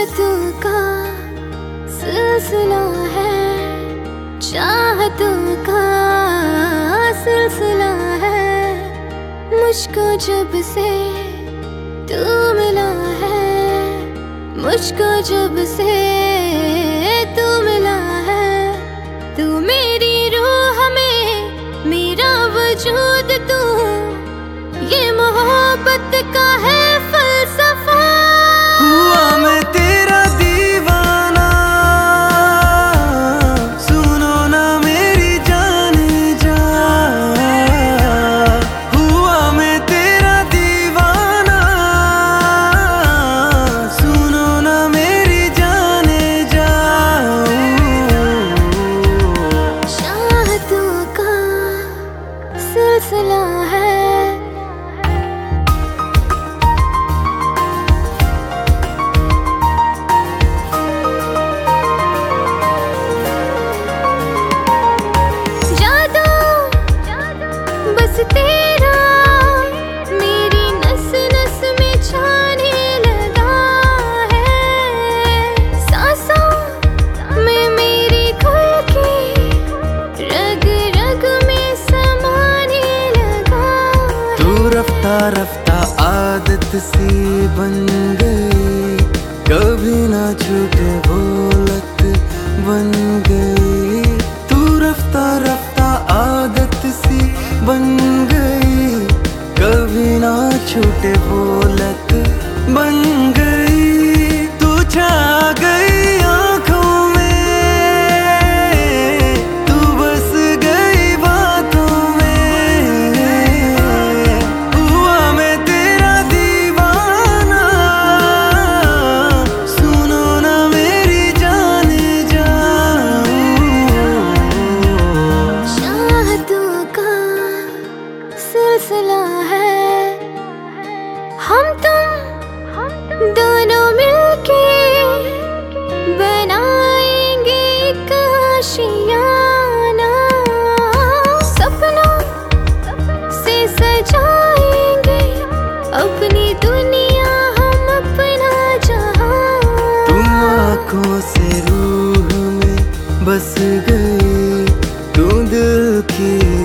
चाहतों का सिलसिला है, चाहतों का सिलसिला है। मुझको जब से तू मिला है, मुझको जब से तू मिला है। तू मेरी रूह में, मेरा वजूद तू, ये मोहब्बत का है फलसफा। हुआ मैं तेरा दीवाना, सुनो ना मेरी जाने जा। हुआ मैं तेरा दीवाना, सुनो ना मेरी जाने जा। चाहतों का सिलसिला है। बस तेरा मेरी नस नस में छाने लगा है। सांसों में मेरी खुल के रग रग में समाने लगा है। तू रफ्ता रफ्ता आदत सी बन गई, कभी ना छूटे वो लत बन गई। तू रफ्ता रफ्ता आदत सी बन गई, कभी ना छूटे वो लत बन गई। तू छा गई आँखों में, तू बस गई बातों में। हुआ मैं तेरा दीवाना, सुनो ना मेरी जाने जा। चाहतों का सिलसिला है। हम तुम दोनों मिलके बनाएंगे एक आशियाना। सपनों से सजाएंगे अपनी दुनिया, हम अपना जहां। तुम आँखों से रूह में बस गई, तू दिल की